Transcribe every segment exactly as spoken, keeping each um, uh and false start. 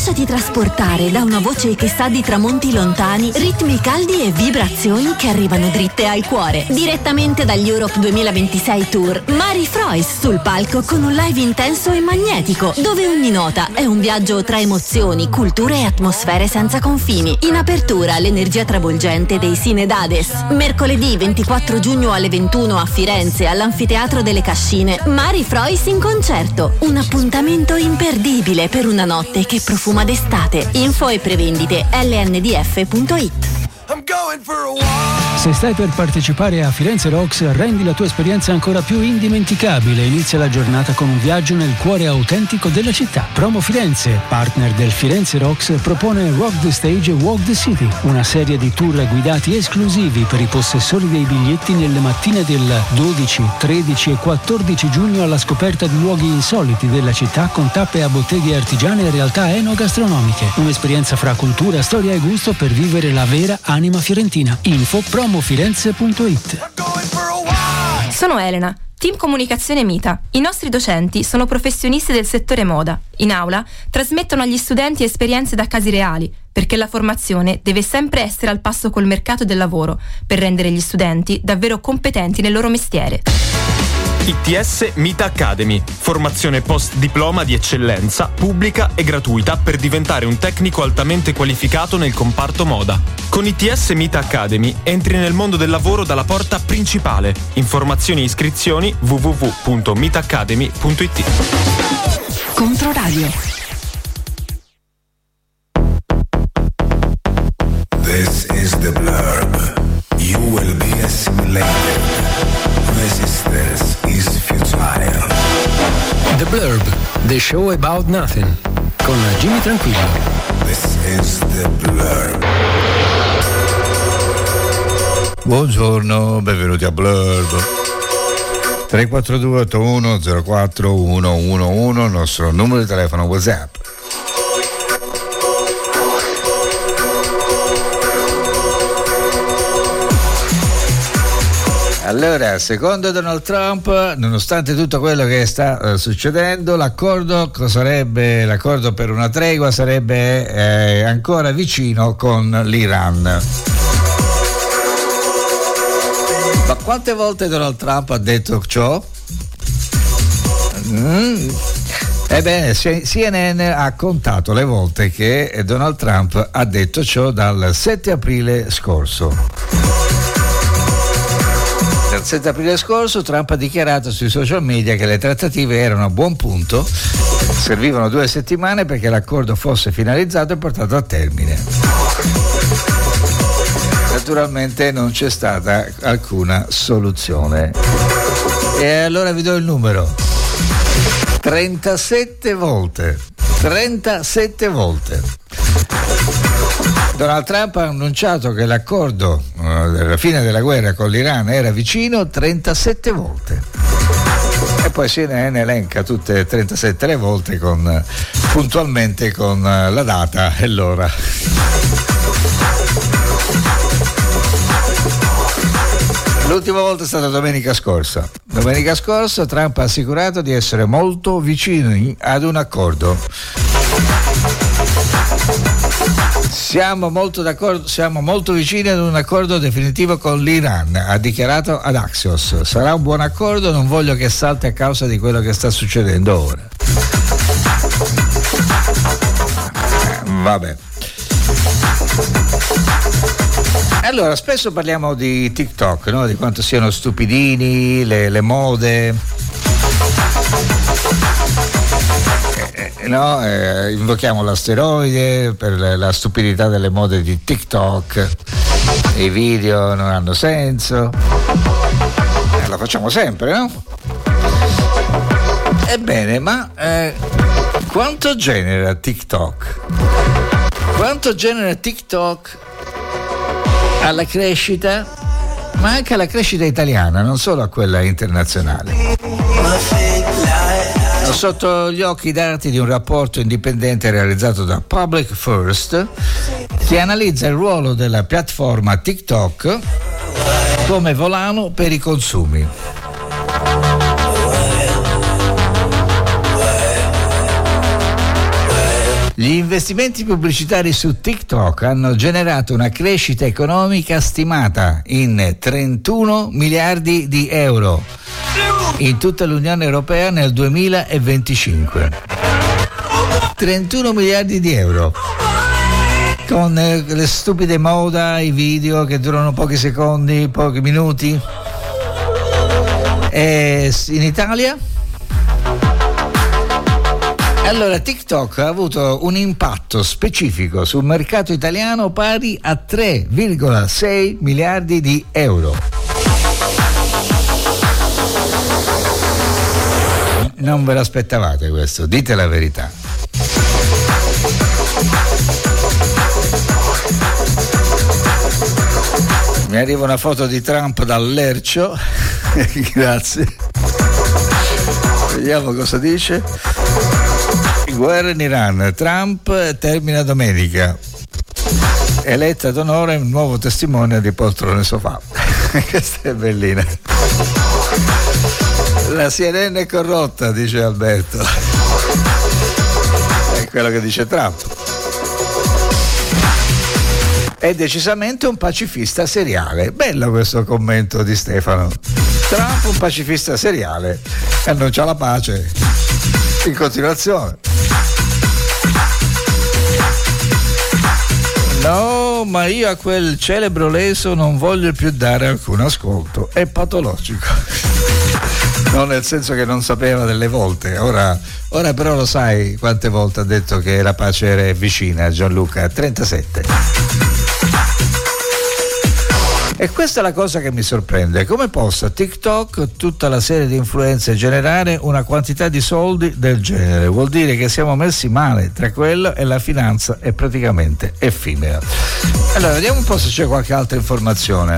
Lasciati trasportare da una voce che sa di tramonti lontani, ritmi caldi e vibrazioni che arrivano dritte al cuore. Direttamente dagli Europe duemilaventisei Tour, Mari Frois sul palco con un live intenso e magnetico, dove ogni nota è un viaggio tra emozioni, culture e atmosfere senza confini. In apertura l'energia travolgente dei Sinedades. Mercoledì ventiquattro giugno alle ventuno a Firenze, all'Anfiteatro delle Cascine, Mari Frois in concerto. Un appuntamento imperdibile per una notte che profuma d'estate. Info e prevendite L N D F punto it. Se stai per partecipare a Firenze Rocks, rendi la tua esperienza ancora più indimenticabile. Inizia la giornata con un viaggio nel cuore autentico della città. Promo Firenze, partner del Firenze Rocks, propone Rock the Stage e Walk the City, una serie di tour guidati esclusivi per i possessori dei biglietti nelle mattine del dodici, tredici e quattordici giugno alla scoperta di luoghi insoliti della città con tappe a botteghe artigiane e realtà enogastronomiche. Un'esperienza fra cultura, storia e gusto per vivere la vera anima fiorentina. Info promofirenze punto it. Sono Elena, team comunicazione Mita. I nostri docenti sono professionisti del settore moda. In aula trasmettono agli studenti esperienze da casi reali, perché la formazione deve sempre essere al passo col mercato del lavoro, per rendere gli studenti davvero competenti nel loro mestiere. I T S Mita Academy, formazione post diploma di eccellenza, pubblica e gratuita per diventare un tecnico altamente qualificato nel comparto moda. Con I T S Mita Academy entri nel mondo del lavoro dalla porta principale. Informazioni e iscrizioni w w w punto mita academy punto it. Controradio. This is the blurb. You will be assimilated. Resistance is futile. The Blurb, the show about nothing, con Jimmy Tranquillo. This is the blurb. Buongiorno, benvenuti a Blurb. tre quattro due otto uno zero quattro uno uno uno, il nostro numero di telefono WhatsApp. Allora, secondo Donald Trump, nonostante tutto quello che sta uh, succedendo, l'accordo sarebbe l'accordo per una tregua sarebbe eh, ancora vicino con l'Iran. Ma quante volte Donald Trump ha detto ciò? Mm. Ebbene, C N N ha contato le volte che Donald Trump ha detto ciò dal sette aprile scorso. Il sette aprile scorso Trump ha dichiarato sui social media che le trattative erano a buon punto, servivano due settimane perché l'accordo fosse finalizzato e portato a termine. Naturalmente non c'è stata alcuna soluzione. E allora vi do il numero. trentasette volte. trentasette volte. Donald Trump ha annunciato che l'accordo uh, della fine della guerra con l'Iran era vicino trentasette volte. E poi C N N elenca tutte e trentasette le volte con, puntualmente con uh, la data e l'ora. L'ultima volta è stata domenica scorsa. Domenica scorsa Trump ha assicurato di essere molto vicini ad un accordo. Siamo molto d'accordo, siamo molto vicini ad un accordo definitivo con l'Iran, ha dichiarato ad Axios. Sarà un buon accordo, non voglio che salti a causa di quello che sta succedendo ora. Eh, vabbè. Allora, spesso parliamo di TikTok, no? Di quanto siano stupidini le, le mode. No, eh, invochiamo l'asteroide per la stupidità delle mode di TikTok, i video non hanno senso, eh, lo facciamo sempre, no? Ebbene, ma eh, quanto genera TikTok? Quanto genera TikTok alla crescita, ma anche alla crescita italiana, non solo a quella internazionale? Sotto gli occhi i dati di un rapporto indipendente realizzato da Public First, che analizza il ruolo della piattaforma TikTok come volano per i consumi. Gli investimenti pubblicitari su TikTok hanno generato una crescita economica stimata in trentuno miliardi di euro in tutta l'Unione Europea nel duemilaventicinque. trentuno miliardi di euro. Con eh, le stupide moda, i video che durano pochi secondi, pochi minuti. E in Italia? Allora, TikTok ha avuto un impatto specifico sul mercato italiano pari a tre virgola sei miliardi di euro. Non ve l'aspettavate questo, dite la verità. Mi arriva una foto di Trump dal Lercio. Grazie. Vediamo cosa dice. Guerra in Iran. Trump termina domenica. Eletta d'onore un nuovo testimone di poltrone sofà. Questa è bellina. La C N N è corrotta, dice Alberto. È quello che dice Trump. È decisamente un pacifista seriale. Bello questo commento di Stefano. Trump un pacifista seriale, annuncia la pace in continuazione. No, ma io a quel celebro leso non voglio più dare alcun ascolto. È patologico. Non nel senso che non sapeva delle volte. Ora, ora però lo sai quante volte ha detto che la pace era vicina, Gianluca? trentasette. E questa è la cosa che mi sorprende. Come possa TikTok, tutta la serie di influenze, generare una quantità di soldi del genere? Vuol dire che siamo messi male tra quello e la finanza è praticamente effimera. Allora, vediamo un po' se c'è qualche altra informazione.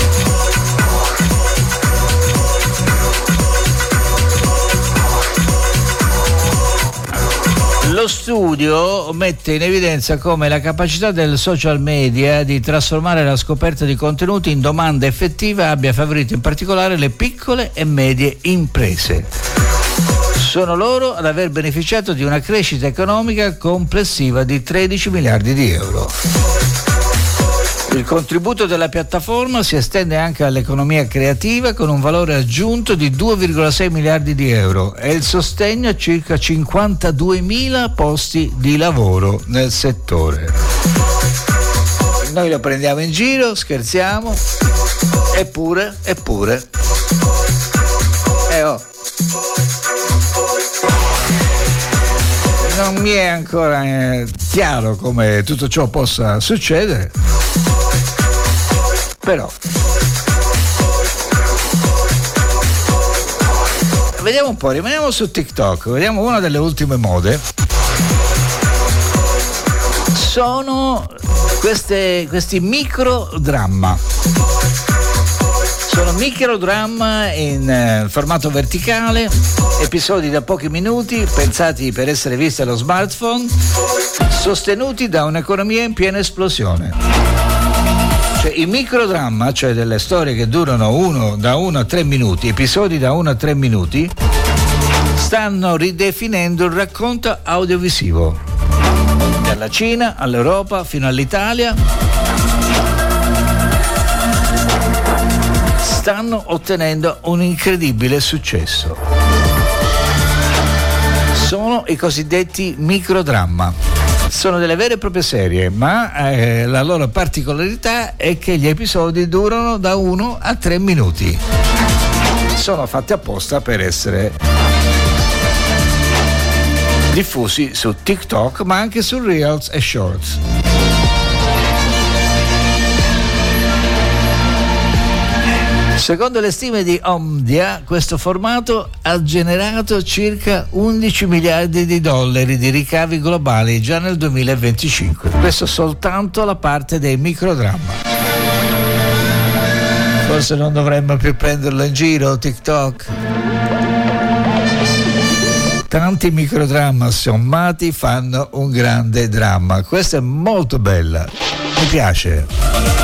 Lo studio mette in evidenza come la capacità del social media di trasformare la scoperta di contenuti in domanda effettiva abbia favorito in particolare le piccole e medie imprese. Sono loro ad aver beneficiato di una crescita economica complessiva di tredici miliardi di euro. Il contributo della piattaforma si estende anche all'economia creativa con un valore aggiunto di due virgola sei miliardi di euro e il sostegno a circa cinquantaduemila posti di lavoro nel settore. Noi lo prendiamo in giro, scherziamo, eppure, eppure, eh oh. Non mi è ancora eh, chiaro come tutto ciò possa succedere. Però vediamo un po', rimaniamo su TikTok, vediamo una delle ultime mode. Sono queste, questi microdramma. Sono microdramma in eh, formato verticale, episodi da pochi minuti, pensati per essere visti allo smartphone, sostenuti da un'economia in piena esplosione. Cioè, il microdramma, cioè delle storie che durano uno, da uno a tre minuti, episodi da uno a tre minuti, stanno ridefinendo il racconto audiovisivo. Dalla Cina all'Europa fino all'Italia stanno ottenendo un incredibile successo. Sono i cosiddetti microdramma. Sono delle vere e proprie serie, ma eh, la loro particolarità è che gli episodi durano da uno a tre minuti. Sono fatti apposta per essere diffusi su TikTok, ma anche su Reels e Shorts. Secondo le stime di Omdia, questo formato ha generato circa undici miliardi di dollari di ricavi globali già nel duemilaventicinque. Questo soltanto la parte dei microdramma. Forse non dovremmo più prenderlo in giro, TikTok. Tanti microdramma sommati fanno un grande dramma. Questa è molto bella, mi piace.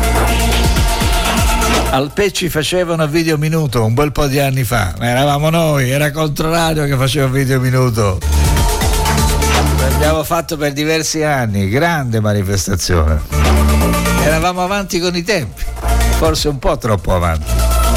Al Pecci facevano video minuto un bel po' di anni fa, ma eravamo noi, era Controradio che faceva video minuto. L'abbiamo fatto per diversi anni, grande manifestazione. Eravamo avanti con i tempi, forse un po' troppo avanti.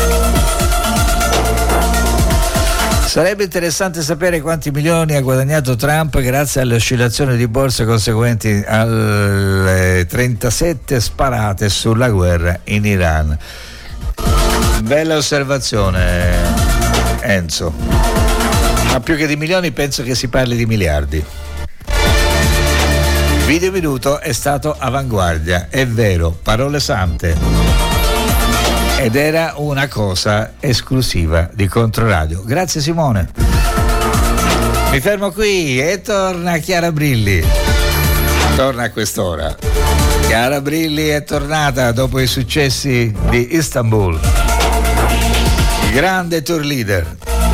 Sarebbe interessante sapere quanti milioni ha guadagnato Trump grazie alle oscillazioni di borsa conseguenti alle trentasette sparate sulla guerra in Iran. Bella osservazione, Enzo. Ma più che di milioni penso che si parli di miliardi. Video Minuto è stato avanguardia, è vero, parole sante. Ed era una cosa esclusiva di Controradio. Grazie Simone. Mi fermo qui e torna Chiara Brilli. Torna a quest'ora. Chiara Brilli è tornata dopo i successi di Istanbul. Grande tour leader.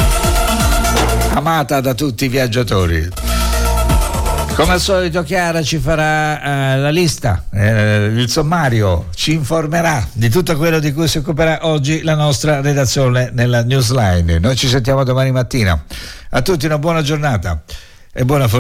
Amata da tutti i viaggiatori. Come al solito Chiara ci farà eh, la lista, eh, il sommario, ci informerà di tutto quello di cui si occuperà oggi la nostra redazione nella Newsline. Noi ci sentiamo domani mattina. A tutti una buona giornata e buona fortuna.